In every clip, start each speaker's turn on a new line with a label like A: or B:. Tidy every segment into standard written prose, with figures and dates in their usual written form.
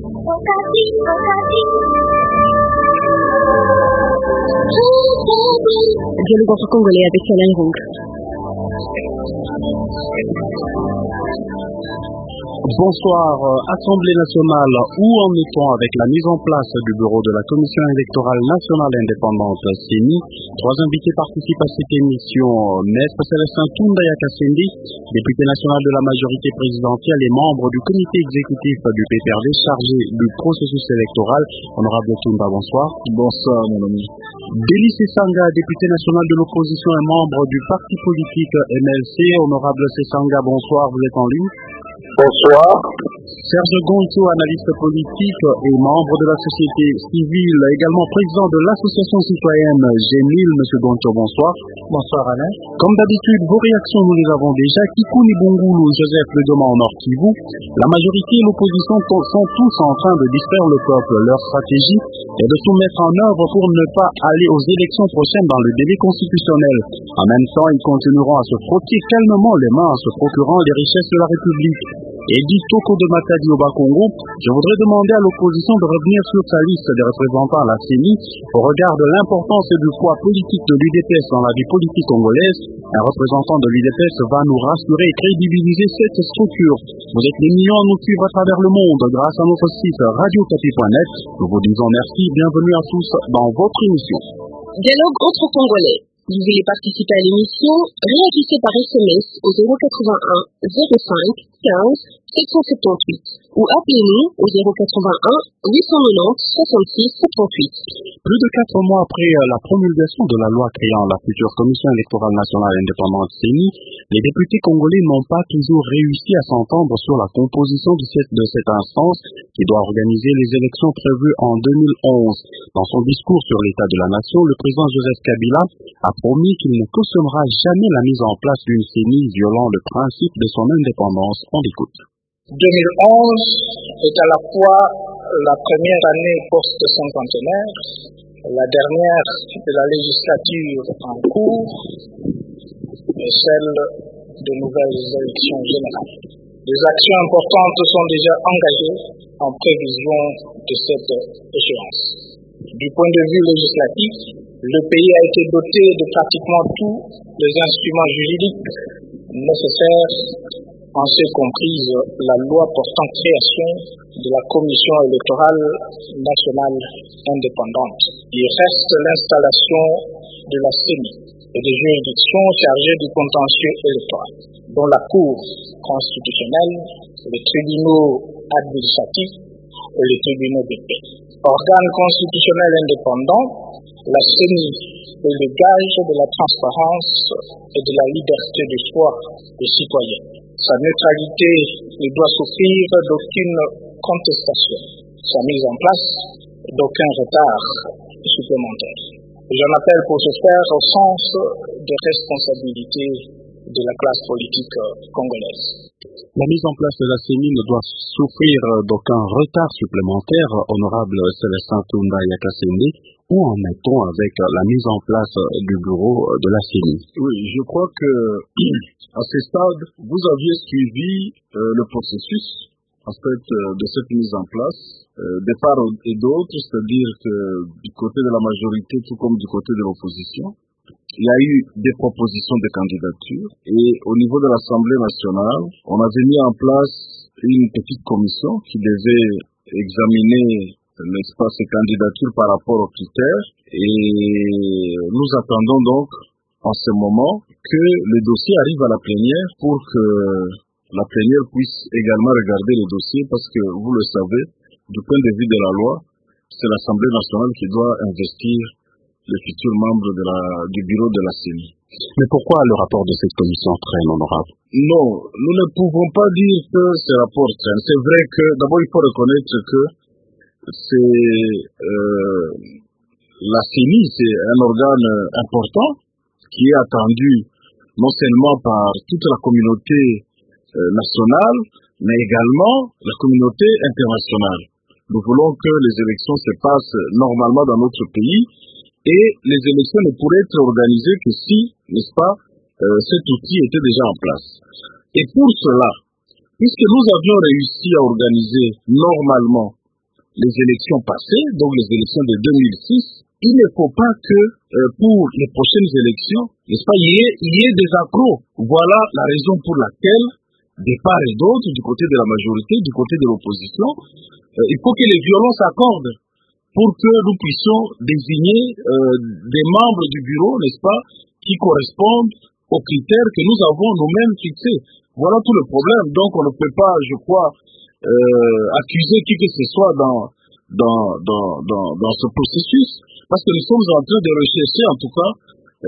A: Dialogue entre Congolais avec Alain Rong.
B: Bonsoir. Assemblée nationale, où en est-on avec la mise en place du bureau de la Commission électorale nationale indépendante CENI? Trois invités participent à cette émission. Maître Célestin Tounda Yakasendi, député national de la majorité présidentielle et membre du comité exécutif du PPRD chargé du processus électoral. Honorable Tounda, bonsoir.
C: Bonsoir, mon ami.
B: Delis Sesanga, député national de l'opposition et membre du parti politique MLC. Honorable Sesanga, bonsoir, vous êtes en ligne.
C: Bonsoir.
B: Serge Gonto, analyste politique et membre de la société civile, également président de l'association citoyenne Gémil. Monsieur Gonto, bonsoir.
C: Bonsoir, Alain.
B: Comme d'habitude, vos réactions, nous les avons déjà. Kikouni Bongulu, Joseph Ledoma en Nord Kivu. La majorité et l'opposition sont tous en train de distraire le peuple. Leur stratégie est de tout mettre en œuvre pour ne pas aller aux élections prochaines dans le délai constitutionnel. En même temps, ils continueront à se frotter calmement les mains en se procurant les richesses de la République. Et dit Toko de Matadi au Bas-Congo, je voudrais demander à l'opposition de revenir sur sa liste des représentants à la CENI au regard de l'importance et du poids politique de l'UDPS dans la vie politique congolaise. Un représentant de l'UDPS va nous rassurer et crédibiliser cette structure. Vous êtes des millions à nous suivre à travers le monde grâce à notre site radiocapi.net. Nous vous disons merci, bienvenue à tous dans votre émission.
A: Dialogue entre Congolais. Vous voulez participer à l'émission? Réagissez par SMS au 081 05 15 778 ou appelez-nous au 081 890 66 78.
B: Plus de 4 mois après la promulgation de la loi créant la future Commission électorale nationale indépendante CENI, les députés congolais n'ont pas toujours réussi à s'entendre sur la composition de cette instance qui doit organiser les élections prévues en 2011. Dans son discours sur l'état de la nation, le président Joseph Kabila a promis qu'il ne cautionnera jamais la mise en place d'une CENI violant le principe de son indépendance. On l'écoute.
C: 2011 est à la fois la première année post-cinquantenaire, la dernière de la législature en cours et celle de nouvelles élections générales. Des actions importantes sont déjà engagées en prévision de cette échéance. Du point de vue législatif, le pays a été doté de pratiquement tous les instruments juridiques nécessaires, en ce comprise la loi portant création de la Commission électorale nationale indépendante. Il reste l'installation de la CENI et des juridictions chargées du contentieux électoral, dont la Cour constitutionnelle, les tribunaux administratifs et les tribunaux de paix. Organe constitutionnel indépendant, la CENI est le gage de la transparence et de la liberté de choix des citoyens. Sa neutralité ne doit souffrir d'aucune contestation. Sa mise en place d'aucun retard supplémentaire. J'en appelle pour ce faire au sens des responsabilités de la classe politique congolaise.
B: La mise en place de la CENI ne doit souffrir d'aucun retard supplémentaire. Honorable Célestin Tounda Yakasendi, où en est-on avec la mise en place du bureau de la CENI?
D: Oui, je crois que à ce stade, vous aviez suivi le processus de cette mise en place, de part et d'autre, c'est-à-dire que du côté de la majorité, tout comme du côté de l'opposition, il y a eu des propositions de candidature et au niveau de l'Assemblée nationale, on avait mis en place une petite commission qui devait examiner, n'est-ce pas, ces candidatures par rapport aux critères et nous attendons donc en ce moment que le dossier arrive à la plénière pour que la plénière puisse également regarder le dossier parce que vous le savez, du point de vue de la loi, c'est l'Assemblée nationale qui doit investir les futurs membres du bureau de la CENI.
B: Mais pourquoi le rapport de cette commission traîne, honorable?
D: Non, nous ne pouvons pas dire que ce rapport traîne. C'est vrai que, d'abord, il faut reconnaître que la CENI, c'est un organe important qui est attendu non seulement par toute la communauté nationale, mais également la communauté internationale. Nous voulons que les élections se passent normalement dans notre pays et les élections ne pourraient être organisées que si, n'est-ce pas, cet outil était déjà en place. Et pour cela, puisque nous avions réussi à organiser normalement les élections passées, donc les élections de 2006, il ne faut pas que pour les prochaines élections, n'est-ce pas, il y ait des accros. Voilà la raison pour laquelle, de part et d'autre, du côté de la majorité, du côté de l'opposition, il faut que les violons s'accordent pour que nous puissions désigner des membres du bureau, n'est-ce pas, qui correspondent aux critères que nous avons nous-mêmes fixés. Voilà tout le problème. Donc on ne peut pas, je crois, accuser qui que ce soit dans ce processus, parce que nous sommes en train de rechercher, en tout cas,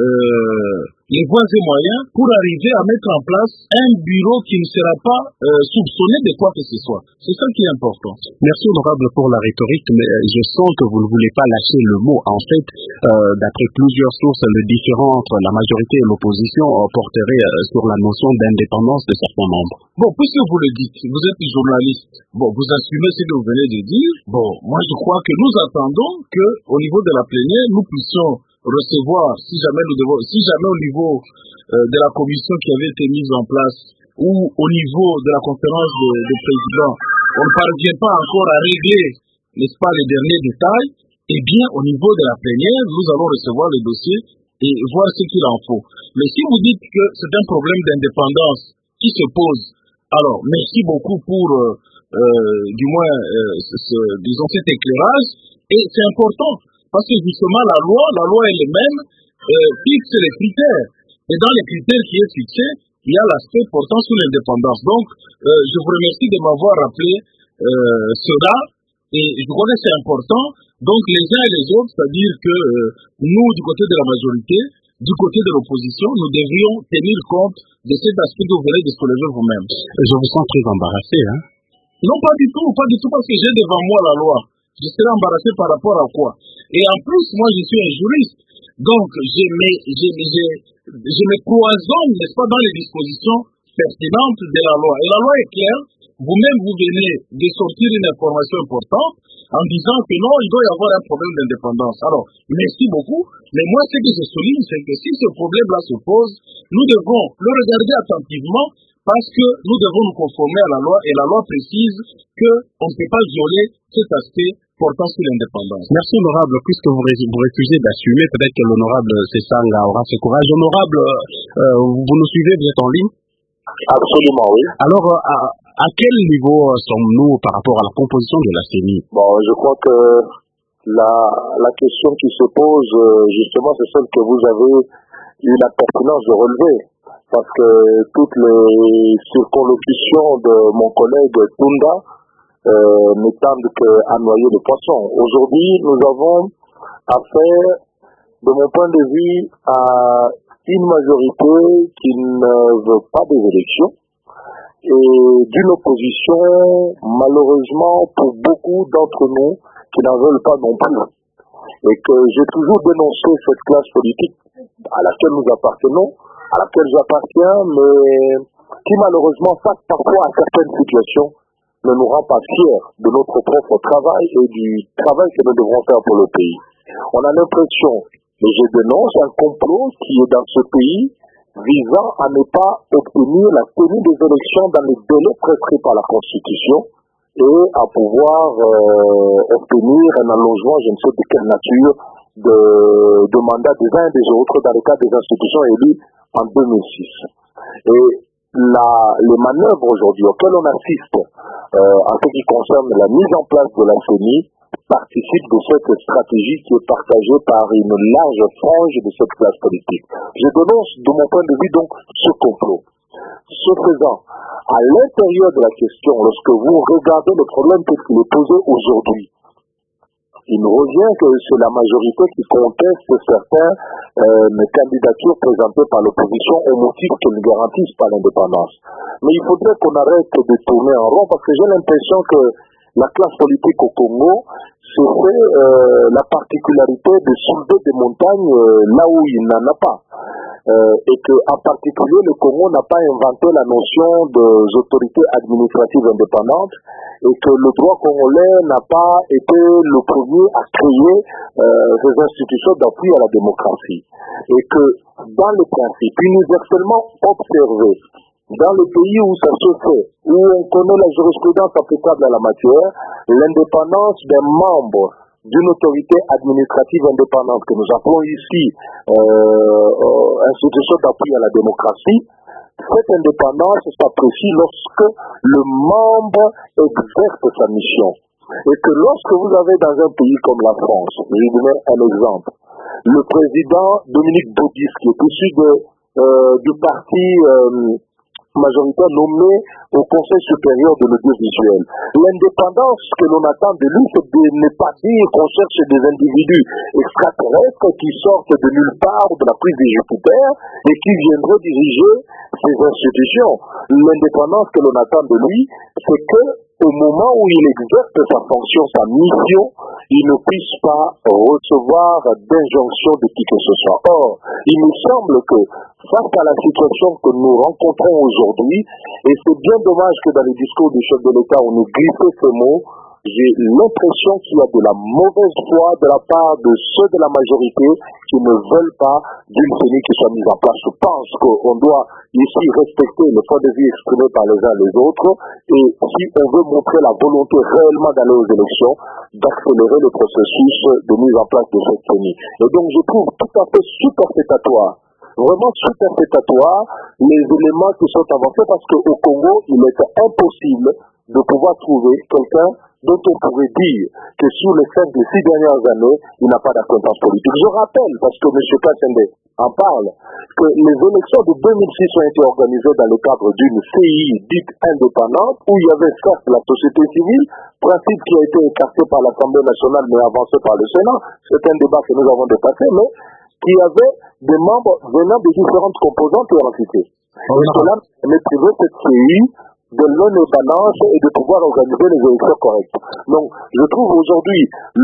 D: les voies et moyens pour arriver à mettre en place un bureau qui ne sera pas soupçonné de quoi que ce soit. C'est ça qui est important.
B: Merci honorable pour la rhétorique, mais je sens que vous ne voulez pas lâcher le mot. En fait, d'après plusieurs sources, le différend entre la majorité et l'opposition porterait sur la notion d'indépendance de certains membres.
D: Bon, puisque vous le dites, vous êtes journaliste, bon, vous assumez ce que vous venez de dire. Bon, moi je crois que nous attendons que, au niveau de la plénière, nous puissions recevoir, si jamais au niveau de la commission qui avait été mise en place ou au niveau de la conférence des présidents, on ne parvient pas encore à régler, n'est-ce pas, les derniers détails, eh bien, au niveau de la plénière, nous allons recevoir le dossier et voir ce qu'il en faut. Mais si vous dites que c'est un problème d'indépendance qui se pose, alors, merci beaucoup pour, du moins, disons, cet éclairage, et c'est important. Parce que justement, la loi elle-même fixe les critères. Et dans les critères qui est fixé, il y a l'aspect portant sur l'indépendance. Donc, je vous remercie de m'avoir rappelé cela. Et je crois que c'est important. Donc, les uns et les autres, c'est-à-dire que nous, du côté de la majorité, du côté de l'opposition, nous devrions tenir compte de cet aspect que vous venez de soulever vous-même.
B: Je vous sens très embarrassé, hein?
D: Non, pas du tout, parce que j'ai devant moi la loi. Je serai embarrassé par rapport à quoi? Et en plus, moi, je suis un juriste. Donc, je me cloisonne, n'est-ce pas, dans les dispositions pertinentes de la loi. Et la loi est claire. Vous-même, vous venez de sortir une information importante en disant que non, il doit y avoir un problème d'indépendance. Alors, merci beaucoup. Mais moi, ce que je souligne, c'est que si ce problème-là se pose, nous devons le regarder attentivement parce que nous devons nous conformer à la loi et la loi précise qu'on ne peut pas violer cet aspect portant sur l'indépendance.
B: Merci honorable, puisque vous refusez d'assumer, peut-être que l'honorable Sessanga aura ce courage. Honorable, vous nous suivez, vous êtes en ligne?
E: Absolument, oui.
B: Alors, à quel niveau sommes-nous par rapport à la composition de la CENI?
E: Bon, je crois que la question qui se pose, justement, c'est celle que vous avez eu la pertinence de relever. Parce que toutes les circonlocutions de mon collègue Tunda ne tendent qu'à noyer le poisson. Aujourd'hui, nous avons affaire, de mon point de vue, à une majorité qui ne veut pas des élections et d'une opposition, malheureusement, pour beaucoup d'entre nous, qui n'en veulent pas non plus. Et que j'ai toujours dénoncé cette classe politique à laquelle nous appartenons, à laquelle j'appartiens, mais qui malheureusement face parfois à certaines situations ne nous rend pas fiers de notre propre travail et du travail que nous devrons faire pour le pays. On a l'impression, et je dénonce, un complot qui est dans ce pays visant à ne pas obtenir la tenue des élections dans les délais prescrits par la Constitution et à pouvoir obtenir un allongement, je ne sais de quelle nature, de mandat des uns et des autres dans le cadre des institutions élues en 2006. Et les manœuvres aujourd'hui auxquelles on assiste en ce qui concerne la mise en place de la CENI participent de cette stratégie qui est partagée par une large frange de cette classe politique. Je dénonce de mon point de vue donc ce complot. Ce faisant, à l'intérieur de la question, lorsque vous regardez le problème tel qu'il est posé aujourd'hui, il nous revient que c'est la majorité qui conteste certaines candidatures présentées par l'opposition au motif qu'elles ne garantissent pas l'indépendance. Mais il faudrait qu'on arrête de tourner en rond parce que j'ai l'impression que la classe politique au Congo se fait la particularité de soulever des montagnes là où il n'en a pas. Et qu'en particulier, le Congo n'a pas inventé la notion des autorités administratives indépendantes et que le droit congolais n'a pas été le premier à créer ces institutions d'appui à la démocratie. Et que, dans le principe, universellement observé, dans les pays où ça se fait, où on connaît la jurisprudence applicable à la matière, l'indépendance des membres d'une autorité administrative indépendante que nous appelons ici institution d'appui à la démocratie, cette indépendance s'apprécie lorsque le membre exerce sa mission. Et que lorsque vous avez dans un pays comme la France, je vous donne un exemple, le président Dominique Baudis, qui est issu du parti majoritaire nommé au Conseil supérieur de l'audiovisuel. L'indépendance que l'on attend de lui, c'est de ne pas dire qu'on cherche des individus extraterrestres qui sortent de nulle part de la prise de Jupiter et qui viendraient diriger ces institutions. L'indépendance que l'on attend de lui, c'est que au moment où il exerce sa fonction, sa mission, il ne puisse pas recevoir d'injonction de qui que ce soit. Or, il me semble que face à la situation que nous rencontrons aujourd'hui, et c'est bien dommage que dans les discours du chef de l'État, on ait glissé ces mots, j'ai l'impression qu'il y a de la mauvaise foi de la part de ceux de la majorité qui ne veulent pas d'une CENI qui soit mise en place. Je pense qu'on doit ici respecter le point de vue exprimé par les uns et les autres, et si on veut montrer la volonté réellement d'aller aux élections, d'accélérer le processus de mise en place de cette CENI. Et donc je trouve tout à fait superfétatoire, vraiment superfétatoire, les éléments qui sont avancés, parce qu'au Congo, il est impossible de pouvoir trouver quelqu'un dont on pourrait dire que sur les 5 des 6 dernières années, il n'a pas d'acquaintance politique. Je rappelle, parce que M. Kassende en parle, que les élections de 2006 ont été organisées dans le cadre d'une CI dite indépendante, où il y avait certes la société civile, principe qui a été écarté par l'Assemblée nationale mais avancé par le Sénat. C'est un débat que nous avons dépassé, mais qui avait des membres venant de différentes composantes et entités. Et cela permet privé cette CI de l'indépendance et de pouvoir organiser les élections correctes. Donc, je trouve aujourd'hui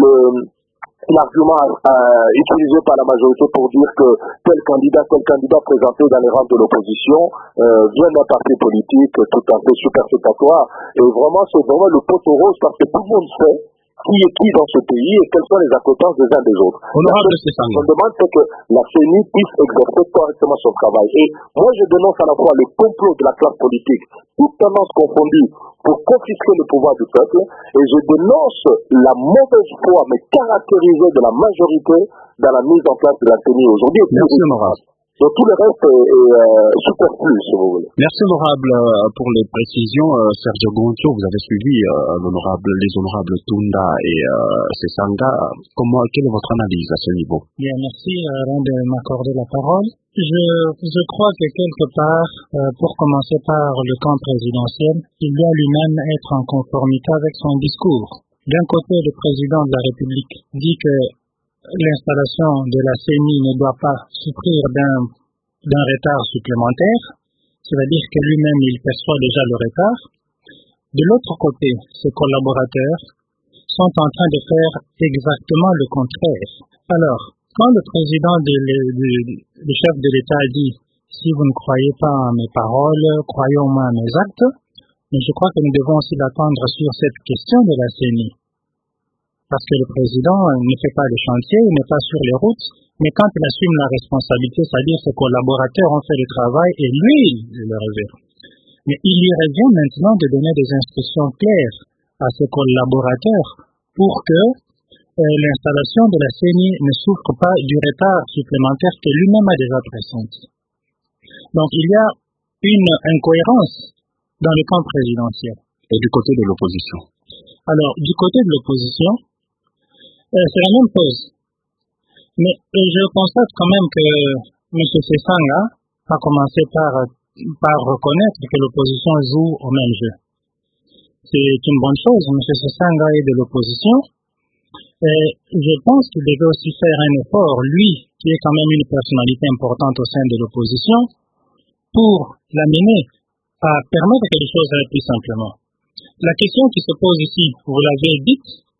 E: l'argument utilisé par la majorité pour dire que tel candidat présenté dans les rangs de l'opposition vient d'un parti politique tout à fait superfétatoire. Et vraiment, c'est vraiment le poteau rose, parce que tout le monde sait qui est qui dans ce pays et quelles sont les acquaintances des uns des autres. On demande que la CENI puisse exercer correctement son travail. Et moi, je dénonce à la fois le complot de la classe politique, toute tendance confondue, pour confisquer le pouvoir du peuple, et je dénonce la mauvaise foi, mais caractérisée de la majorité dans la mise en place de la CENI aujourd'hui.
B: Merci, honorable.
E: Donc tout le reste est superflu, si vous voulez.
B: Merci, honorable, pour les précisions. Sergio Goncho, vous avez suivi les honorables Tunda et Sesanga. Quelle est votre analyse à ce niveau?
F: Bien, merci avant de m'accorder la parole. Je crois que quelque part, pour commencer par le camp présidentiel, il doit lui-même être en conformité avec son discours. D'un côté, le président de la République dit que l'installation de la CENI ne doit pas souffrir d'un retard supplémentaire, c'est-à-dire que lui-même il perçoit déjà le retard. De l'autre côté, ses collaborateurs sont en train de faire exactement le contraire. Alors, quand le président, le chef de l'État dit « si vous ne croyez pas à mes paroles, croyez au moins à mes actes », mais je crois que nous devons aussi l'attendre sur cette question de la CENI. Parce que le président ne fait pas le chantier, il n'est pas sur les routes, mais quand il assume la responsabilité, c'est-à-dire ses collaborateurs ont fait le travail et lui, il le réserve. Mais il lui revient maintenant de donner des instructions claires à ses collaborateurs pour que l'installation de la CENI ne souffre pas du retard supplémentaire que lui-même a déjà pressenti. Donc il y a une incohérence dans le camp présidentiel.
B: Et du côté de l'opposition?
F: Alors, du côté de l'opposition, c'est la même chose. Mais je constate quand même que M. Sesanga a commencé par reconnaître que l'opposition joue au même jeu. C'est une bonne chose. M. Sesanga est de l'opposition. Et je pense qu'il devait aussi faire un effort, lui, qui est quand même une personnalité importante au sein de l'opposition, pour l'amener à permettre que les choses aillent plus simplement. La question qui se pose ici, vous l'avez dit,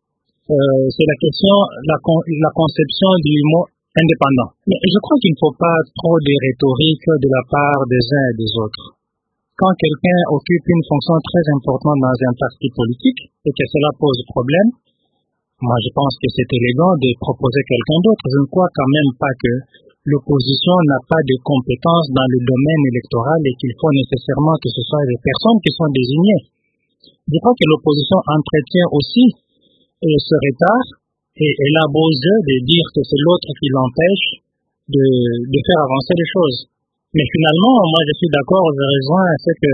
F: c'est la question, la conception du mot indépendant. Mais je crois qu'il ne faut pas trop de rhétorique de la part des uns et des autres. Quand quelqu'un occupe une fonction très importante dans un parti politique et que cela pose problème, moi je pense que c'est élégant de proposer quelqu'un d'autre. Je ne crois quand même pas que l'opposition n'a pas de compétences dans le domaine électoral et qu'il faut nécessairement que ce soit des personnes qui sont désignées. Je crois que l'opposition entretient aussi ce retard et elle a beau jeu de dire que c'est l'autre qui l'empêche de faire avancer les choses. Mais finalement, moi je suis d'accord, je rejoins ce que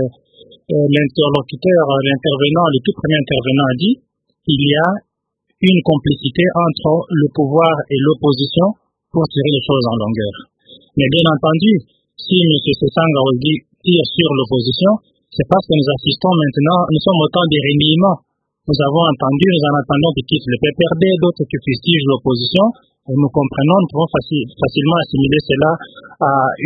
F: l'intervenant, le tout premier intervenant a dit, qu'il y a une complicité entre le pouvoir et l'opposition pour tirer les choses en longueur. Mais bien entendu, si M. Sesanga tire sur l'opposition, c'est parce que nous assistons maintenant, nous sommes au temps des reniements. Nous avons entendu, nous en attendons qui quittent le PPRD, d'autres qui fustigent l'opposition, et nous comprenons, nous pouvons facilement assimiler cela à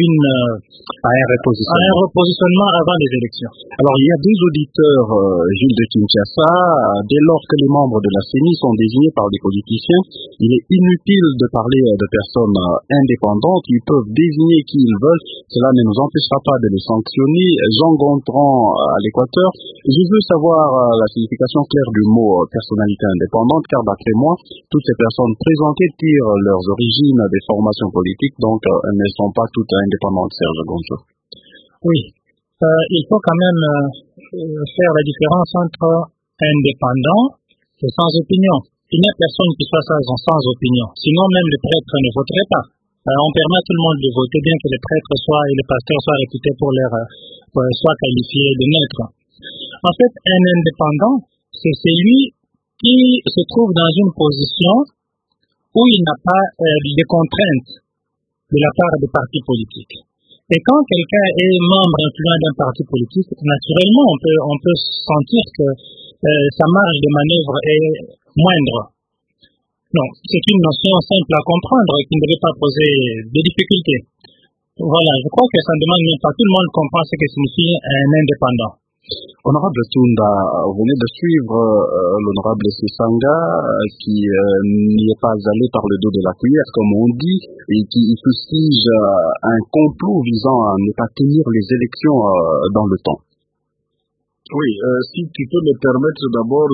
F: un repositionnement avant les élections.
B: Alors, il y a des auditeurs, Gilles de Kinshasa, dès lors que les membres de la CENI sont désignés par des politiciens, il est inutile de parler de personnes indépendantes, ils peuvent désigner qui ils veulent, cela ne nous empêchera pas de les sanctionner. Jean Gontran à l'Équateur, je veux savoir la signification claire du mot personnalité indépendante, car d'après moi, toutes ces personnes présentées tirent leurs origines des formations politiques, donc elles ne sont pas toutes indépendantes, Serge Gontran.
F: Oui, il faut quand même faire la différence entre indépendant et sans opinion. Il n'y a personne qui fasse ça sans opinion. Sinon, même les prêtres ne voteraient pas. On permet à tout le monde de voter, bien que les prêtres et les pasteurs soient réputés soient qualifiés de neutres. En fait, un indépendant, c'est celui qui se trouve dans une position où il n'a pas de contraintes de la part des partis politiques. Et quand quelqu'un est membre influent d'un parti politique, naturellement, on peut sentir que sa marge de manœuvre est moindre. Non, c'est une notion simple à comprendre qui ne devait pas poser de difficultés. Voilà, je crois que ça ne demande même pas. Tout le monde comprend ce que signifie un indépendant.
B: Honorable Tunda, vous venez de suivre l'honorable Sesanga qui n'y est pas allé par le dos de la cuillère, comme on dit, et qui fustige un complot visant à ne pas tenir les élections dans le temps.
D: Oui, si tu peux me permettre d'abord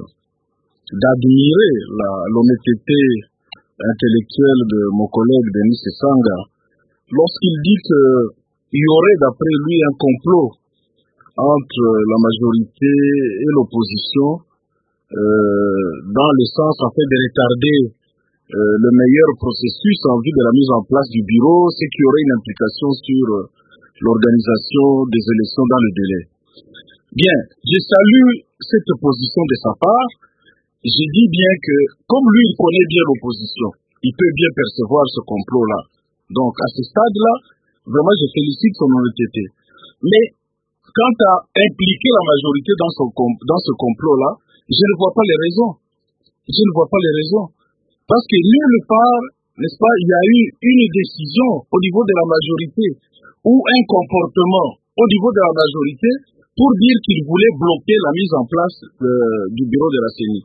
D: d'admirer l'honnêteté intellectuelle de mon collègue Denis Sesanga, lorsqu'il dit qu'il y aurait d'après lui un complot entre la majorité et l'opposition dans le sens en fait de retarder le meilleur processus en vue de la mise en place du bureau, c'est qu'il y aurait une implication sur l'organisation des élections dans le délai. Bien, je salue cette position de sa part. J'ai dit bien que, comme lui, il connaît bien l'opposition, il peut bien percevoir ce complot-là. Donc, à ce stade-là, vraiment, je félicite son honnêteté. Mais, quant à impliquer la majorité dans ce complot-là, je ne vois pas les raisons. Je ne vois pas les raisons. Parce que nulle part, n'est-ce pas, il y a eu une décision au niveau de la majorité ou un comportement au niveau de la majorité pour dire qu'il voulait bloquer la mise en place du bureau de la CENI.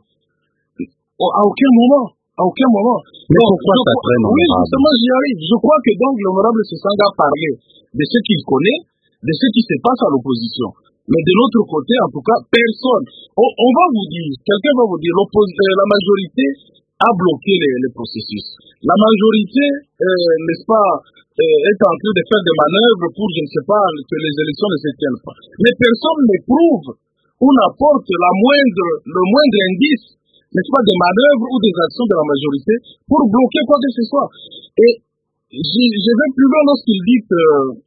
D: À aucun moment.
B: Mais donc, pourquoi ça traîne?
D: Oui, justement, j'y arrive. Je crois que donc l'honorable Sesanga a parlé de ce qu'il connaît, de ce qui se passe à l'opposition. Mais de l'autre côté, en tout cas, personne. On va vous dire, quelqu'un va vous dire, la majorité a bloqué les processus. La majorité, n'est-ce pas, est en train de faire des manœuvres pour, je ne sais pas, que les élections ne se tiennent pas. Mais personne ne prouve ou n'apporte le moindre indice, n'est-ce pas, des manœuvres ou des actions de la majorité pour bloquer quoi que ce soit. Et je vais plus loin lorsqu'il dit que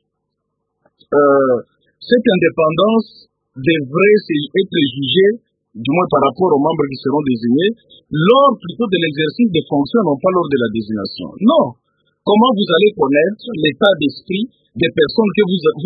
D: cette indépendance devrait être jugée, du moins par rapport aux membres qui seront désignés, lors plutôt de l'exercice des fonctions, non pas lors de la désignation. Non. Comment vous allez connaître l'état d'esprit des personnes que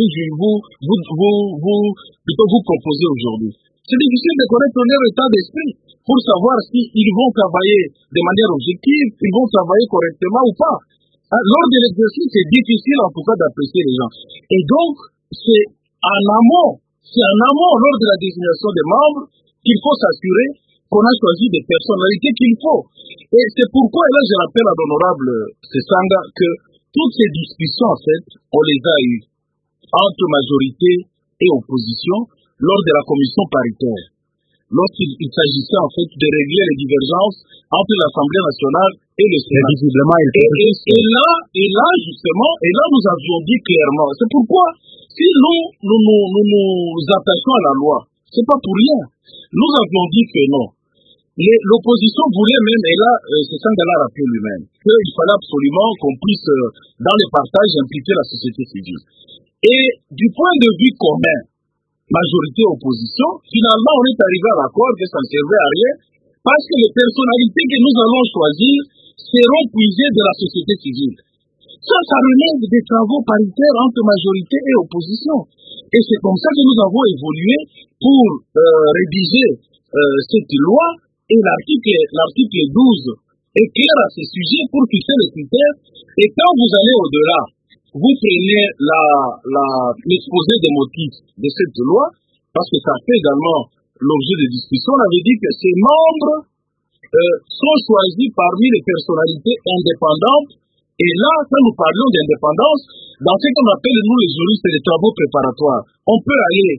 D: vous proposez aujourd'hui? C'est difficile de connaître leur état d'esprit pour savoir s'ils vont travailler de manière objective, ils vont travailler correctement ou pas. Lors de l'exercice, c'est difficile en tout cas d'apprécier les gens. Et donc, c'est en amont, lors de la désignation des membres, qu'il faut s'assurer qu'on a choisi des personnalités qu'il faut. Et c'est pourquoi, et là je rappelle à l'honorable Sesanga, que toutes ces discussions, en fait, on les a eues entre majorité et opposition lors de la commission paritaire. Lorsqu'il s'agissait, en fait, de régler les divergences entre l'Assemblée nationale et le Sénat.
B: Visiblement,
D: et là, justement, nous avions dit clairement, c'est pourquoi, si nous attachons à la loi, c'est pas pour rien. Nous avions dit que non. L'opposition voulait même, et là, c'est Sangala l'a rappelé lui-même, qu'il fallait absolument qu'on puisse, dans les partages, impliquer la société civile. Et du point de vue commun, majorité-opposition, finalement, on est arrivé à l'accord que ça ne servait à rien, parce que les personnalités que nous allons choisir seront puisées de la société civile. Ça relève des travaux paritaires entre majorité et opposition. Et c'est comme ça que nous avons évolué pour rédiger cette loi, et l'article 12 est clair à ce sujet pour fixer les critères. Et quand vous allez au-delà, vous prenez l'exposé des motifs de cette loi, parce que ça fait également l'objet de discussion. On avait dit que ces membres sont choisis parmi les personnalités indépendantes. Et là, quand nous parlons d'indépendance, dans ce qu'on appelle, nous les juristes, les travaux préparatoires, on peut aller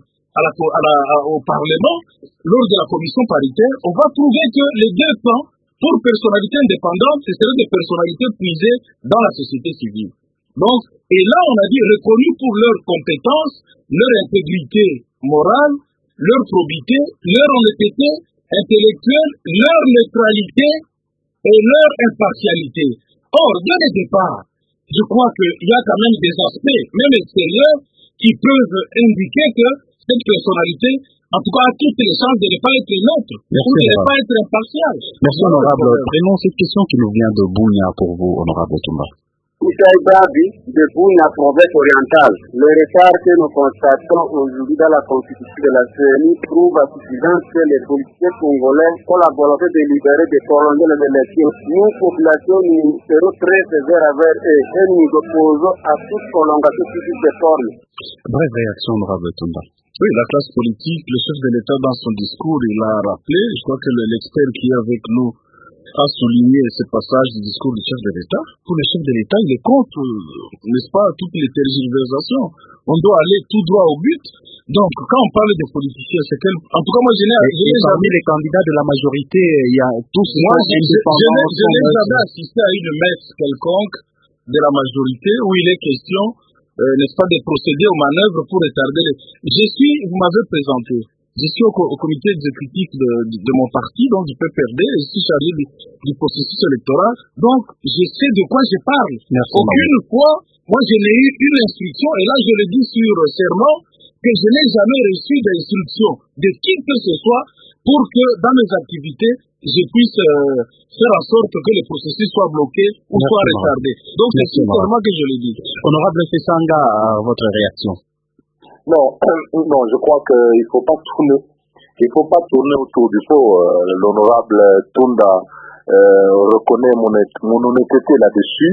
D: au Parlement, lors de la commission paritaire, on va trouver que les deux camps, pour personnalités indépendantes, ce seraient des personnalités puisées dans la société civile. Donc, et là, on a dit reconnus pour leurs compétences, leur intégrité morale, leur probité, leur honnêteté intellectuelle, leur neutralité et leur impartialité. Or, dès le départ, je crois qu'il y a quand même des aspects, même extérieurs, qui peuvent indiquer que cette personnalité, en tout cas, a toutes les chances de ne pas être neutre, ou de ne pas être impartial.
B: Merci, honorable. Prenons cette question qui nous vient de Bounia pour vous, honorable Toumba.
G: Michael Babi, de Bounia, province orientale. Le retard que nous constatons aujourd'hui dans la constitution de la CENI prouve à suffisance que les politiciens congolais ont la volonté de libérer, de prolonger les élections. Nous, population, nous serons très sévères avec eux et nous opposons à toute prolongation physique des formes.
B: Bref réaction, honorable Toumba.
D: Oui, la classe politique, le chef de l'État dans son discours, il a rappelé, je crois que l'expert qui est avec nous a souligné ce passage du discours du chef de l'État. Pour le chef de l'État, il est contre, n'est-ce pas, toutes les tergiversations. On doit aller tout droit au but. Donc, quand on parle des politiciens, c'est quel... En tout cas, moi,
B: parmi les candidats de la majorité, il y a tous ces indépendants.
D: Je n'ai jamais assisté à une messe quelconque de la majorité où il est question, n'est-ce pas, de procéder aux manœuvres pour retarder les... vous m'avez présenté. Je suis au comité exécutif de mon parti, donc du PPRD, et je suis chargé du processus électoral. Donc, je sais de quoi je parle.
B: Merci.
D: Aucune fois, moi, je n'ai eu une instruction, et là, je le dis sur serment, que je n'ai jamais reçu d'instruction de qui que ce soit pour que, dans mes activités, je puisse faire en sorte que le processus soit bloqué ou soit retardé. Donc, c'est seulement que je le dis.
B: Honorable Fessanga, votre réaction?
E: Non, je crois qu'il ne faut pas tourner autour du pot. L'honorable Tunda reconnaît mon honnêteté là-dessus.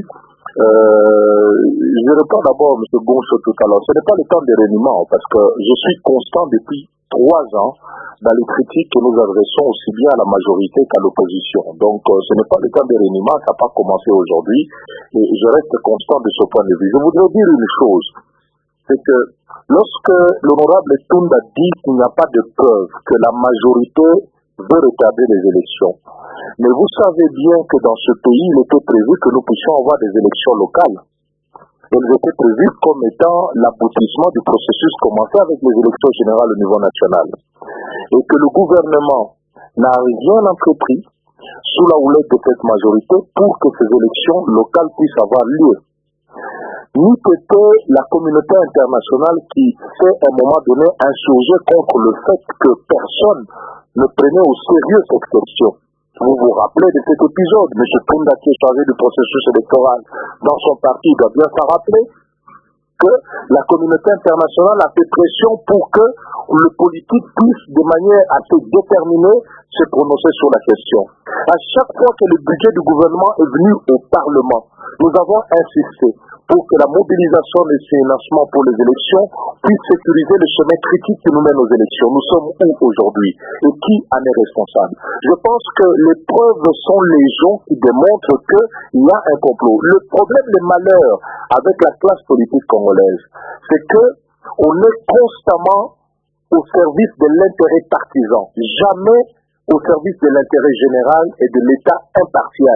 E: Je réponds d'abord à M. Goncho tout à l'heure. Ce n'est pas le temps de réunion parce que je suis constant depuis 3 ans dans les critiques que nous adressons aussi bien à la majorité qu'à l'opposition. Donc, ce n'est pas le temps de réunion, ça n'a pas commencé aujourd'hui et je reste constant de ce point de vue. Je voudrais dire une chose, c'est que lorsque l'honorable Tunda dit qu'il n'y a pas de preuve que la majorité veut retarder les élections, mais vous savez bien que dans ce pays, il était prévu que nous puissions avoir des élections locales. Elles étaient prévues comme étant l'aboutissement du processus commencé avec les élections générales au niveau national. Et que le gouvernement n'a rien entrepris sous la houlette de cette majorité pour que ces élections locales puissent avoir lieu. Ni était la communauté internationale qui s'est à un moment donné insurgée contre le fait que personne ne prenait au sérieux cette question. Vous vous rappelez de cet épisode, M. Tunda qui est chargé du processus électoral dans son parti doit bien s'en rappeler que la communauté internationale a fait pression pour que le politique puisse de manière assez déterminée se prononcer sur la question. À chaque fois que le budget du gouvernement est venu au Parlement, nous avons insisté pour que la mobilisation des financements pour les élections puisse sécuriser le chemin critique qui nous mène aux élections. Nous sommes où aujourd'hui et qui en est responsable? Je pense que les preuves sont légion qui démontrent qu'il y a un complot. Le problème, le malheur avec la classe politique congolaise, c'est que on est constamment au service de l'intérêt partisan, jamais au service de l'intérêt général et de l'État impartial.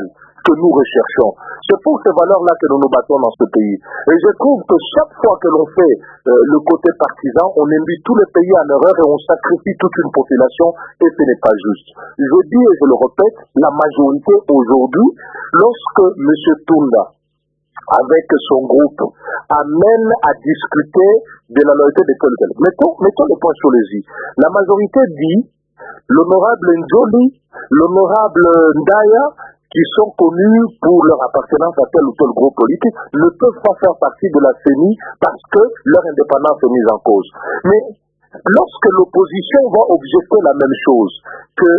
E: que nous recherchons. C'est pour ces valeurs-là que nous nous battons dans ce pays. Et je trouve que chaque fois que l'on fait le côté partisan, on induit tous les pays en erreur et on sacrifie toute une population et ce n'est pas juste. Je dis et je le répète, la majorité aujourd'hui, lorsque M. Tunda, avec son groupe, amène à discuter de la loyauté de tel. Mettons le point sur les i. La majorité dit, l'honorable Njoli, l'honorable Ndaya, qui sont connus pour leur appartenance à tel ou tel groupe politique, ne peuvent pas faire partie de la CENI parce que leur indépendance est mise en cause. Mais lorsque l'opposition va objecter la même chose, que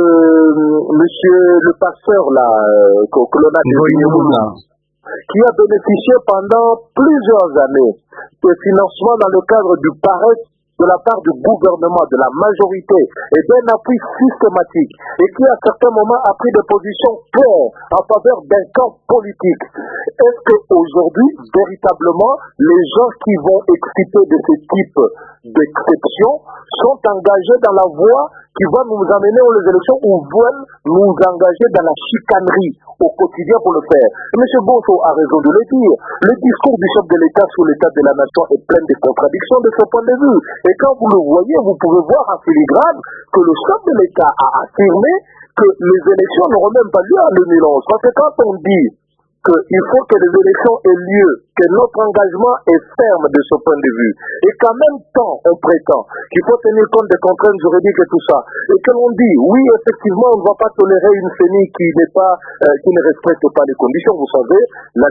E: le pasteur là, que l'on a désigné, qui a bénéficié pendant plusieurs années de financement dans le cadre du PARES de la part du gouvernement, de la majorité et d'un appui systématique et qui à certains moments a pris des positions claires en faveur d'un camp politique. Est-ce qu'aujourd'hui, véritablement, les gens qui vont exciter de ce type d'exception sont engagés dans la voie qui va nous amener aux élections ou veulent nous engager dans la chicanerie au quotidien pour le faire? M. Bonso a raison de le dire. Le discours du chef de l'État sur l'état de la nation est plein de contradictions de ce point de vue. Et quand vous le voyez, vous pouvez voir en filigrane que le chef de l'État a affirmé que les élections n'auront même pas lieu en 2011. Parce que quand on dit qu'il faut que les élections aient lieu, que notre engagement est ferme de ce point de vue, et qu'en même temps, on prétend qu'il faut tenir compte des contraintes juridiques et tout ça, et que l'on dit, oui, effectivement, on ne va pas tolérer une CENI qui ne respecte pas les conditions. Vous savez, la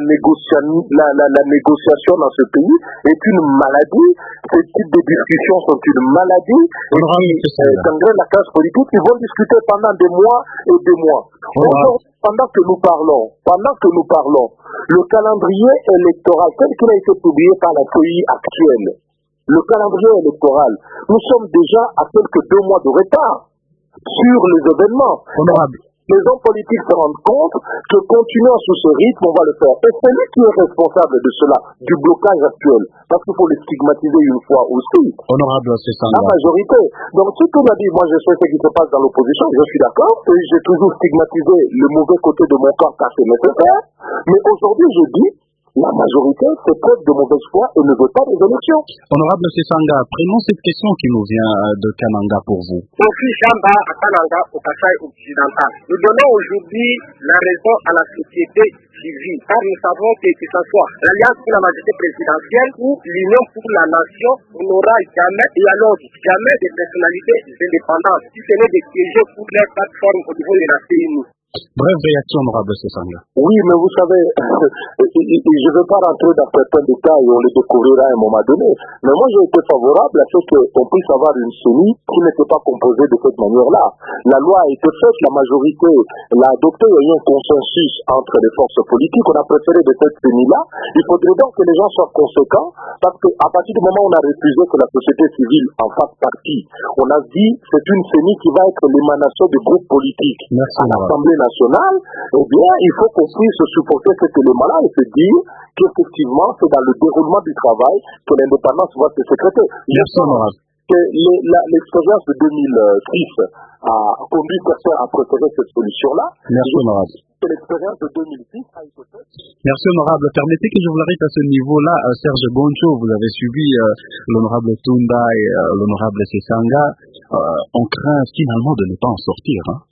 E: négociation dans ce pays est une maladie. Ce type de discussions sont une maladie, et qui gangrènent la classe politique. Ils vont discuter pendant des mois et des mois. Pendant que nous parlons, le calendrier électoral tel qu'il a été publié par la CEI actuelle, le calendrier électoral, nous sommes déjà à quelques 2 mois de retard sur les événements.
B: Honorable.
E: Les hommes politiques se rendent compte que continuant sous ce rythme, on va le faire. Et c'est lui qui est responsable de cela, du blocage actuel. Parce qu'il faut les stigmatiser une fois aussi.
B: Honorable, c'est ça.
E: La majorité. Donc, si tout m'a dit, moi je sais ce qui se passe dans l'opposition, je suis d'accord. Et j'ai toujours stigmatisé le mauvais côté de mon camp car c'est nécessaire. Mais aujourd'hui, je dis, la majorité fait preuve de mauvaise foi et ne veut pas des élections.
B: Honorable Sesanga, prenons cette question qui nous vient de Kananga pour vous.
G: Sophie Jamba à Kananga, au Kasaï occidental. Nous donnons aujourd'hui la raison à la société civile, car nous savons que ce soit l'Alliance pour la majorité présidentielle ou l'Union pour la nation, on n'aura jamais, et alors jamais des personnalités indépendantes, si ce n'est des siéger pour les plateformes au niveau de la CNU.
B: Bref réaction, honorable Sesanga.
E: Oui, mais vous savez, je ne veux pas rentrer dans certains détails, on les découvrira à un moment donné. Mais moi, j'ai été favorable à ce qu'on puisse avoir une CENI qui n'était pas composée de cette manière-là. La loi a été faite, la majorité l'a adoptée, il y a eu un consensus entre les forces politiques. On a préféré de cette CENI-là. Il faudrait donc que les gens soient conséquents, parce qu'à partir du moment où on a refusé que la société civile en fasse partie, on a dit c'est une CENI qui va être l'émanation des groupes politiques.
B: Merci,
E: à l'Assemblée nationale, eh bien, il faut qu'on puisse supporter cet élément-là et se dire qu'effectivement, c'est dans le déroulement du travail que l'indépendance va se sécréter.
B: Merci, honorable.
E: L'expérience de 2006 a conduit personne à préférer cette solution-là.
B: Merci, honorable.
E: L'expérience de 2006 a été faite.
B: Merci, honorable. Permettez que je vous l'arrête à ce niveau-là. Serge Boncho, vous avez suivi l'honorable Tunda et l'honorable Sesanga. On craint finalement de ne pas en sortir, hein?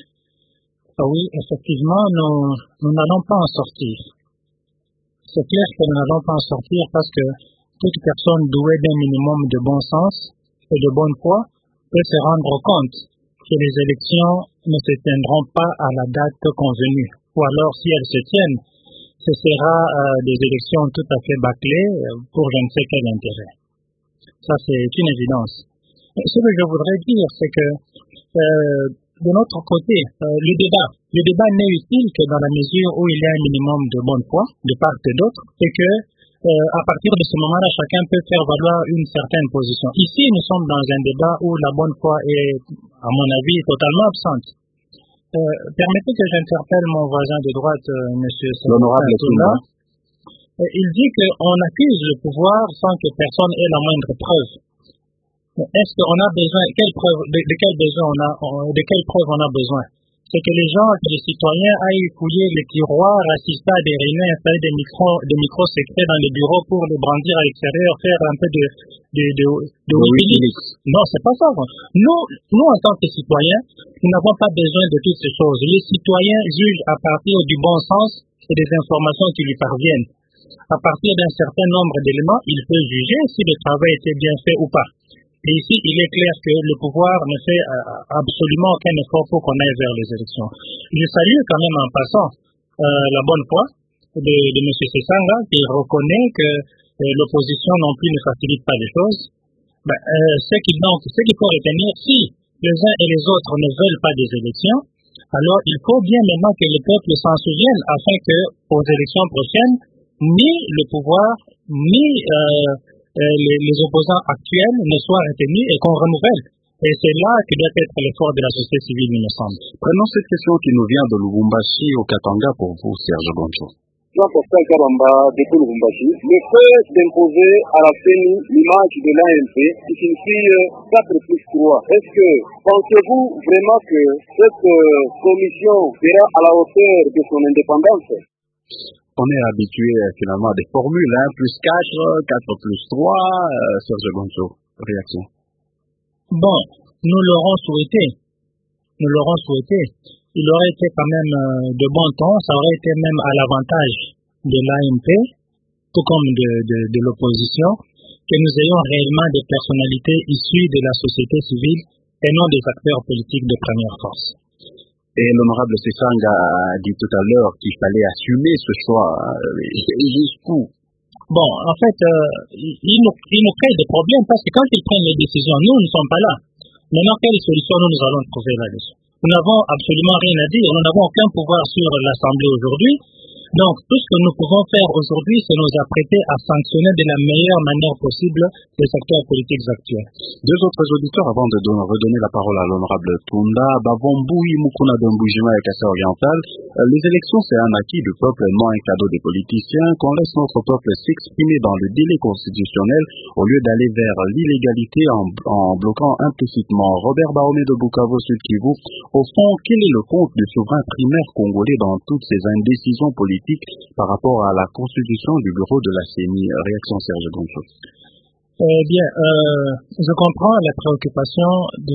F: Oui, effectivement, nous n'allons pas en sortir. C'est clair que nous n'allons pas en sortir parce que toute personne douée d'un minimum de bon sens et de bonne foi peut se rendre compte que les élections ne se tiendront pas à la date convenue. Ou alors, si elles se tiennent, ce sera des élections tout à fait bâclées pour je ne sais quel intérêt. Ça, c'est une évidence. Ce que je voudrais dire, c'est que de notre côté, le débat n'est utile que dans la mesure où il y a un minimum de bonne foi de part et d'autre, et que à partir de ce moment-là, chacun peut faire valoir une certaine position. Ici, nous sommes dans un débat où la bonne foi est, à mon avis, totalement absente. Permettez que j'interpelle mon voisin de droite, M.
B: L'honorable Tunda.
F: Il dit qu'on accuse le pouvoir sans que personne ait la moindre preuve. Est-ce qu'on a besoin, de quelle preuve on a besoin? c'est que les gens, que les citoyens aillent fouiller les tiroirs, assister à des réunions, installer des micros secrets dans les bureaux pour les brandir à l'extérieur, faire un peu de Wikileaks. Non, c'est pas ça. Nous, en tant que citoyens, nous n'avons pas besoin de toutes ces choses. Les citoyens jugent à partir du bon sens et des informations qui lui parviennent. À partir d'un certain nombre d'éléments, il peut juger si le travail était bien fait ou pas. Et ici, il est clair que le pouvoir ne fait absolument aucun effort pour qu'on aille vers les élections. Je salue quand même en passant la bonne foi de M. Sesanga, qui reconnaît que l'opposition non plus ne facilite pas les choses. Ce qu'il faut retenir, si les uns et les autres ne veulent pas des élections, alors il faut bien maintenant que le peuple s'en souvienne afin que aux élections prochaines, ni le pouvoir, ni les opposants actuels ne soient retenus et qu'on renouvelle. Et c'est là que doit être l'effort de la société civile, il me semble.
B: Prenons cette question qui nous vient de Lubumbashi au Katanga pour vous, Serge Goncho.
G: Jean-Pascal Karamba, depuis Lubumbashi. Le fait d'imposer à la CENI l'image de l'AMP qui signifie 4+3. Est-ce que pensez-vous vraiment que cette commission sera à la hauteur de son indépendance?
B: On est habitué finalement à des formules, 1+4, 4+3, Serge Goncho, réaction.
F: Bon, nous l'aurons souhaité. Il aurait été quand même de bon ton, ça aurait été même à l'avantage de l'AMP, tout comme de l'opposition, que nous ayons réellement des personnalités issues de la société civile et non des acteurs politiques de première force.
B: Et l'honorable Sesanga a dit tout à l'heure qu'il fallait assumer ce choix. Jusqu'où?
F: Bon, en fait, il nous crée des problèmes parce que quand ils prennent les décisions, nous ne sommes pas là. Maintenant, quelle solution nous allons trouver là-dessus? Nous n'avons absolument rien à dire. Nous n'avons aucun pouvoir sur l'Assemblée aujourd'hui. Donc, tout ce que nous pouvons faire aujourd'hui, c'est nous apprêter à sanctionner de la meilleure manière possible les acteurs politiques actuels.
B: Deux autres auditeurs avant de redonner la parole à l'honorable Tunda, Bavomboui Mukuna de Mboujima et Kassa Oriental. Les élections, c'est un acquis du peuple, non un cadeau des politiciens. Qu'on laisse notre peuple s'exprimer dans le délai constitutionnel au lieu d'aller vers l'illégalité en bloquant implicitement. Robert Baomé de Bukavu, Sud Kivu. Au fond, quel est le compte du souverain primaire congolais dans toutes ces indécisions politiques par rapport à la constitution du bureau de la CENI? Réaction Serge Goncho.
F: Je comprends la préoccupation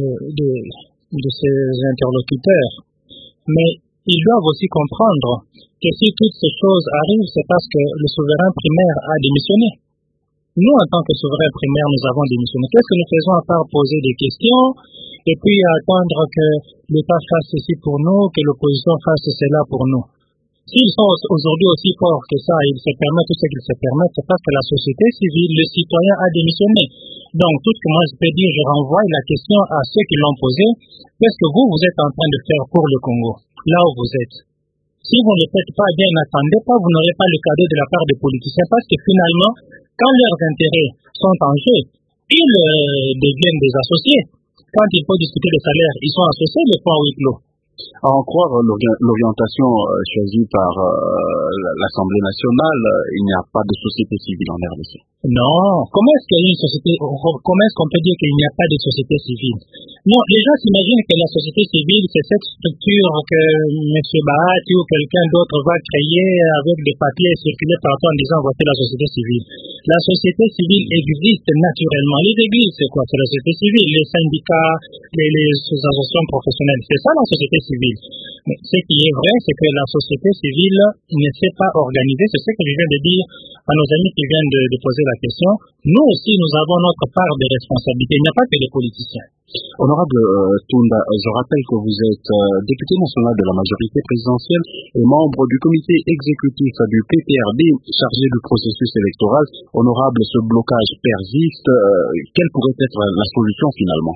F: de ces interlocuteurs, mais ils doivent aussi comprendre que si toutes ces choses arrivent, c'est parce que le souverain primaire a démissionné. Nous, en tant que souverain primaire, nous avons démissionné. Qu'est-ce que nous faisons à part poser des questions et puis attendre que l'État fasse ceci pour nous, que l'opposition fasse cela pour nous? S'ils sont aujourd'hui aussi forts que ça, ils se permettent tout ce qu'ils se permettent, c'est parce que la société civile, le citoyen a démissionné. Donc, tout ce que moi je peux dire, je renvoie la question à ceux qui l'ont posé. Qu'est-ce que vous êtes en train de faire pour le Congo, là où vous êtes? Si vous ne le faites pas bien, n'attendez pas, vous n'aurez pas le cadeau de la part des politiciens, parce que finalement, quand leurs intérêts sont en jeu, ils deviennent des associés. Quand il faut discuter des salaires, ils sont associés le point huis clos.
B: À en croire l'orientation choisie par l'Assemblée nationale, il n'y a pas de société civile en RDC.
F: Non, comment est-ce qu'on peut dire qu'il n'y a pas de société civile? Non, les gens s'imaginent que la société civile, c'est cette structure que M. Bahati ou quelqu'un d'autre va créer avec des papiers et circuler partout en disant voici la société civile. La société civile existe naturellement. Les églises, c'est quoi? C'est la société civile. Les syndicats, les associations professionnelles, c'est ça la société civile. Mais ce qui est vrai, c'est que la société civile ne s'est pas organisée. C'est ce que je viens de dire à nos amis qui viennent de poser la question. Nous aussi, nous avons notre part de responsabilité. Il n'y a pas que les politiciens.
B: Honorable Tunda, je rappelle que vous êtes député national de la majorité présidentielle et membre du comité exécutif du PPRD chargé du processus électoral. Honorable, ce blocage persiste. Quelle pourrait être la solution finalement?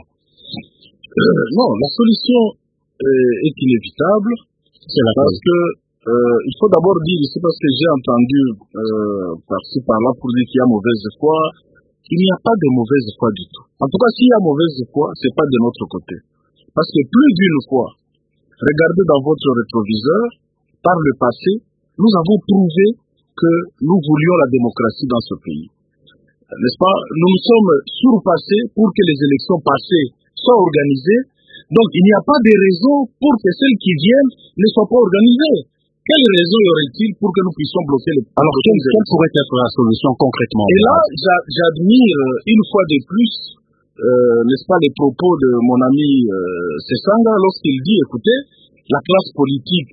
D: Non, la solution est inévitable.
B: C'est la
D: parce que il faut d'abord dire ici, parce que j'ai entendu par-ci par-là pour dire qu'il y a mauvaise foi. Il n'y a pas de mauvaise foi du tout. En tout cas, s'il y a mauvaise foi, c'est pas de notre côté. Parce que plus d'une fois, regardez dans votre rétroviseur, par le passé, nous avons prouvé que nous voulions la démocratie dans ce pays. N'est-ce pas? Nous nous sommes surpassés pour que les élections passées soient organisées Donc, il n'y a pas de raison pour que celles qui viennent ne soient pas organisées. Quelle raison y aurait-il pour que nous puissions bloquer les...
B: Alors, quelle pourrait être la solution concrètement?
D: Et là, j'admire une fois de plus, n'est-ce pas, les propos de mon ami Sesanga lorsqu'il dit, écoutez, la classe politique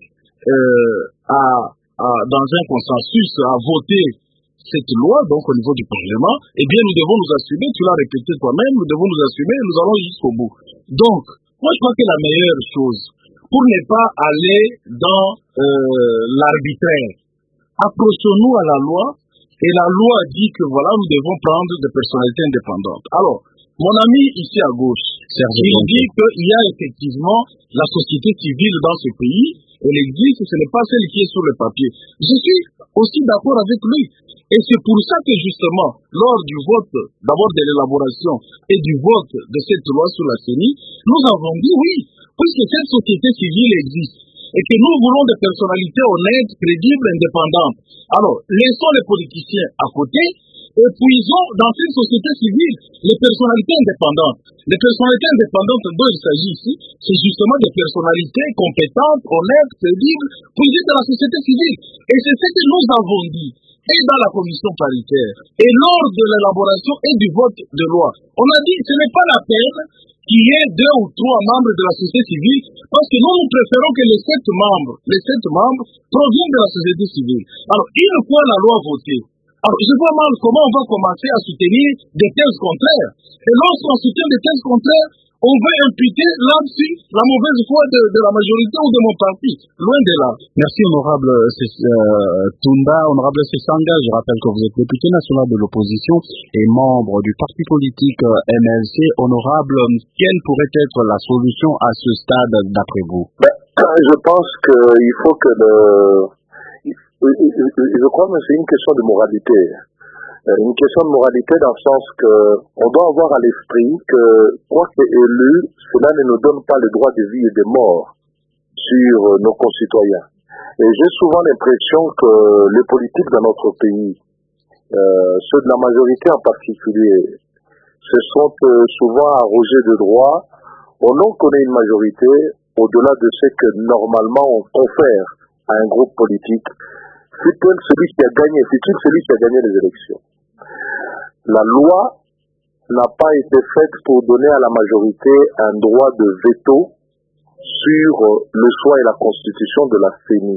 D: dans un consensus, a voté cette loi, donc au niveau du Parlement, eh bien, nous devons nous assumer, tu l'as répété toi-même, nous devons nous assumer, nous allons jusqu'au bout. Donc, moi, je crois que la meilleure chose, pour ne pas aller dans l'arbitraire, approchons-nous à la loi, et la loi dit que voilà, nous devons prendre des personnalités indépendantes. Alors, mon ami ici à gauche, il dit qu'il y a effectivement la société civile dans ce pays, elle existe, ce n'est pas celle qui est sur le papier. Je suis aussi d'accord avec lui. Et c'est pour ça que justement, lors du vote, d'abord de l'élaboration et du vote de cette loi sur la CENI, nous avons dit oui, puisque cette société civile existe et que nous voulons des personnalités honnêtes, crédibles, indépendantes. Alors, laissons les politiciens à côté et puisons dans cette société civile les personnalités indépendantes. Les personnalités indépendantes dont il s'agit ici, c'est justement des personnalités compétentes, honnêtes, crédibles, puisées dans la société civile. Et c'est ce que nous avons dit. Et dans la commission paritaire, et lors de l'élaboration et du vote de loi, on a dit que ce n'est pas la peine qu'il y ait 2 ou 3 membres de la société civile, parce que nous préférons que les 7 membres proviennent de la société civile. Alors, une fois la loi votée, alors je vois mal comment on va commencer à soutenir des thèses contraires. Et lorsqu'on soutient des thèses contraires, on veut imputer là-dessus la mauvaise foi de la majorité ou de mon parti. Loin de là.
B: Merci, honorable Tunda. Honorable Sesanga, je rappelle que vous êtes député national de l'opposition et membre du parti politique MLC. Honorable, quelle pourrait être la solution à ce stade d'après vous?
E: Je pense qu'il faut que je crois que c'est une question de moralité. Une question de moralité dans le sens que on doit avoir à l'esprit que quoi que élu, cela ne nous donne pas le droit de vie et de mort sur nos concitoyens. Et j'ai souvent l'impression que les politiques dans notre pays, ceux de la majorité en particulier, se sont souvent arrogés de droits. On en connaît une majorité au-delà de ce que normalement on confère à un groupe politique. Fut-il celui qui a gagné les élections. La loi n'a pas été faite pour donner à la majorité un droit de veto sur le choix et la constitution de la CENI.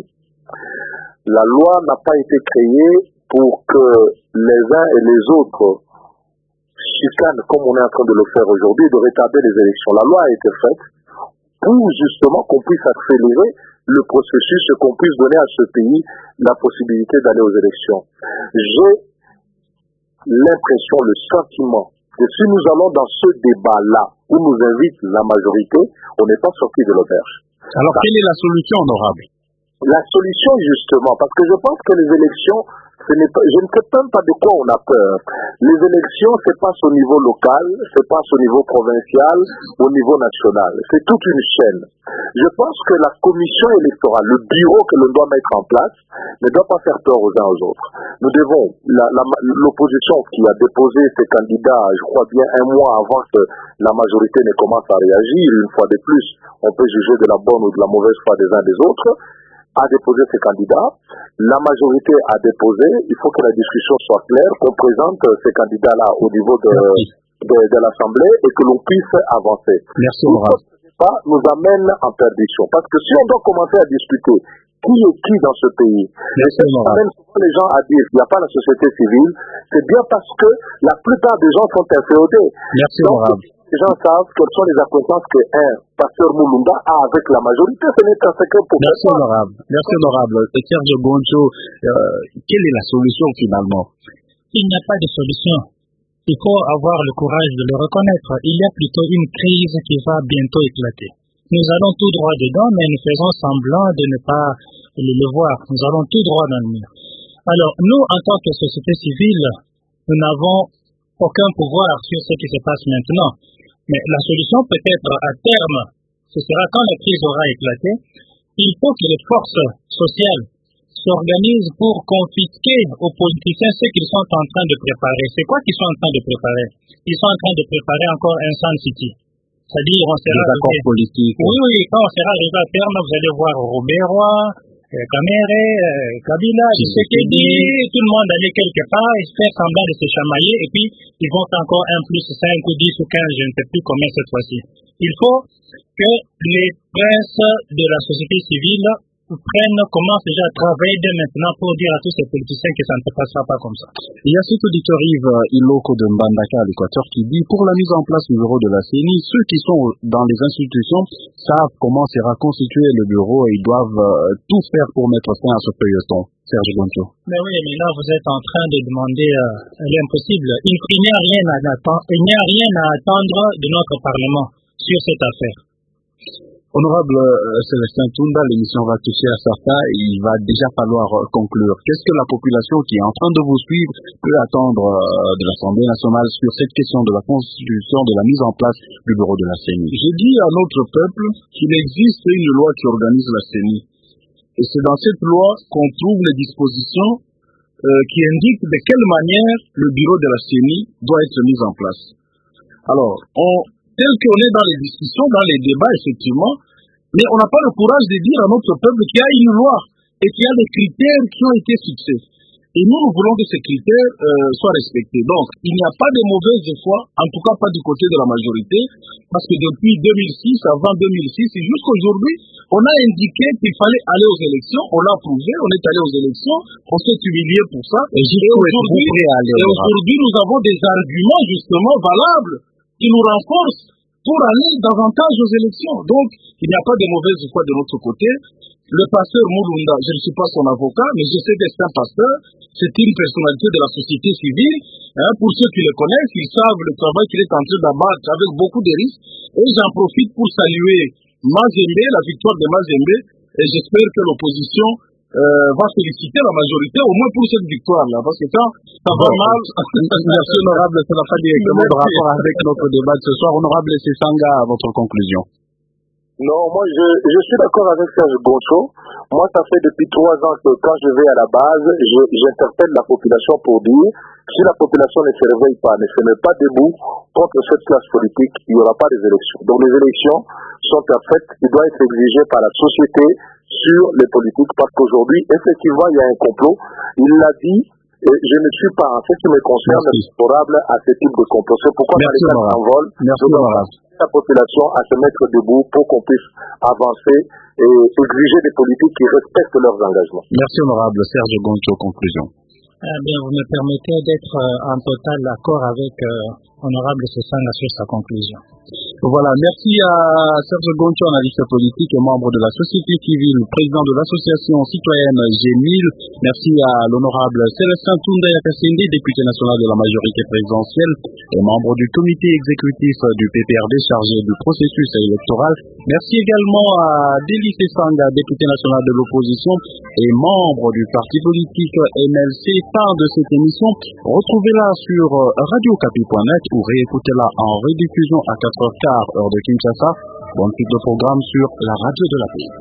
E: La loi n'a pas été créée pour que les uns et les autres chicanent, comme on est en train de le faire aujourd'hui, de retarder les élections. La loi a été faite pour justement qu'on puisse accélérer le processus et qu'on puisse donner à ce pays la possibilité d'aller aux élections. J'ai l'impression, le sentiment que si nous allons dans ce débat-là où nous invite la majorité, on n'est pas sorti de l'auberge.
B: Alors, quelle est la solution, honorable?
E: La solution, justement, parce que je pense que les élections, je ne sais même pas de quoi on a peur. Les élections, c'est pas au niveau local, c'est pas au niveau provincial, au niveau national. C'est toute une chaîne. Je pense que la commission électorale, le bureau que l'on doit mettre en place, ne doit pas faire peur aux uns aux autres. Nous devons, l'opposition qui a déposé ses candidats, je crois bien 1 mois avant que la majorité ne commence à réagir, une fois de plus, on peut juger de la bonne ou de la mauvaise foi des uns des autres, a déposé ses candidats, la majorité a déposé, il faut que la discussion soit claire, qu'on présente ces candidats-là au niveau de l'Assemblée et que l'on puisse avancer.
B: Merci, honorable.
E: Ça nous amène en perdition. Parce que si on doit commencer à discuter qui est qui dans ce pays, et ça amène souvent les gens à dire qu'il n'y a pas la société civile, c'est bien parce que la plupart des gens sont inféodés.
B: Merci, honorable.
E: Les gens savent quelles sont les acquaintances que pasteur Moulumba a avec la majorité. Ce n'est qu'un secret pour
B: Merci, honorable. Merci, honorable. Serge Boncho, quelle est la solution finalement?
F: Il n'y a pas de solution. Il faut avoir le courage de le reconnaître. Il y a plutôt une crise qui va bientôt éclater. Nous allons tout droit dedans, mais nous faisons semblant de ne pas le voir. Nous allons tout droit dans le mur. Alors, nous, en tant que société civile, nous n'avons aucun pouvoir sur ce qui se passe maintenant. Mais la solution peut-être à terme, ce sera quand la crise aura éclaté, il faut que les forces sociales s'organisent pour confisquer aux politiciens ce qu'ils sont en train de préparer. C'est quoi qu'ils sont en train de préparer? Ils sont en train de préparer encore un Sun City. C'est-à-dire, on sera
B: des accords politiques.
F: Oui, quand on sera arrivé à terme, vous allez voir Robert Roy, Kamere, Kabila, Tshisekedi, tout le monde aller quelque part et faire semblant de se chamailler, et puis ils vont encore 1 plus 5 ou 10 ou 15, je ne sais plus combien cette fois-ci. Il faut que les princes de la société civile commencent déjà à travailler dès maintenant pour dire à tous ces politiciens que ça ne se passera pas comme ça.
B: Il y a cet auditeur Yves Iloko de Mbandaka à l'Équateur qui dit pour la mise en place du bureau de la CENI, ceux qui sont dans les institutions savent comment sera constitué le bureau et ils doivent tout faire pour mettre fin à ce feuilleton. Serge Goncho.
F: Mais oui, mais là vous êtes en train de demander l'impossible. Il n'y a rien à attendre de notre Parlement sur cette affaire.
B: Honorable Célestin Tunda, l'émission va toucher à sa fin et il va déjà falloir conclure. Qu'est-ce que la population qui est en train de vous suivre peut attendre de l'Assemblée nationale sur cette question de la constitution, de la mise en place du bureau de la CENI?
D: Je dis à notre peuple qu'il existe une loi qui organise la CENI. Et c'est dans cette loi qu'on trouve les dispositions qui indiquent de quelle manière le bureau de la CENI doit être mis en place. Alors, tel qu'on est dans les discussions, dans les débats, effectivement, mais on n'a pas le courage de dire à notre peuple qu'il y a une loi et qu'il y a des critères qui ont été fixés. Et nous voulons que ces critères soient respectés. Donc, il n'y a pas de mauvaise foi, en tout cas pas du côté de la majorité, parce que depuis 2006, avant 2006 et jusqu'aujourd'hui, on a indiqué qu'il fallait aller aux élections, on l'a prouvé, on est allé aux élections, on s'est humilié pour ça. Et aujourd'hui, nous avons des arguments justement valables qui nous renforcent pour aller davantage aux élections. Donc, il n'y a pas de mauvaise foi de notre côté. Le pasteur Moulounda, je ne suis pas son avocat, mais je sais que c'est un pasteur, c'est une personnalité de la société civile. Pour ceux qui le connaissent, ils savent le travail qu'il est en train d'abattre avec beaucoup de risques. Et j'en profite pour saluer Mazembe, la victoire de Mazembe, et j'espère que l'opposition va féliciter la majorité, au moins pour cette victoire-là, parce que quand ça va mal...
B: Merci honorable, ça n'a pas directement de rapport avec notre débat de ce soir. Honorable Sesanga, à votre conclusion.
E: Non, moi je suis d'accord avec Serge Goncho. Moi ça fait depuis 3 ans que quand je vais à la base, j'interpelle la population pour dire si la population ne se réveille pas, ne se met pas debout contre cette classe politique, il n'y aura pas des élections. Donc les élections sont en fait, il doit être exigé par la société sur les politiques parce qu'aujourd'hui, effectivement, il y a un complot. Il l'a dit, je ne suis pas, en ce qui me concerne, favorable à ce type de complot. C'est pourquoi dans les cas s'envolent, la population à se mettre debout pour qu'on puisse avancer et exiger des politiques qui respectent leurs engagements.
B: Merci honorable. Serge Goncho, conclusion.
F: Bien, vous me permettez d'être en total accord avec honorable Sesanga sur sa conclusion.
B: Voilà, merci à Serge Goncho, analyste politique et membre de la société civile, président de l'association citoyenne G1000. Merci à l'honorable Célestin Tunda Yakasindi, député national de la majorité présidentielle et membre du comité exécutif du PPRD chargé du processus électoral. Merci également à Deli Sesanga, député national de l'opposition et membre du parti politique MLC. Fin de cette émission, retrouvez-la sur radiocapi.net ou réécoutez-la en rediffusion à 4h15 heure de Kinshasa. Bonne suite de programme sur la radio de la paix.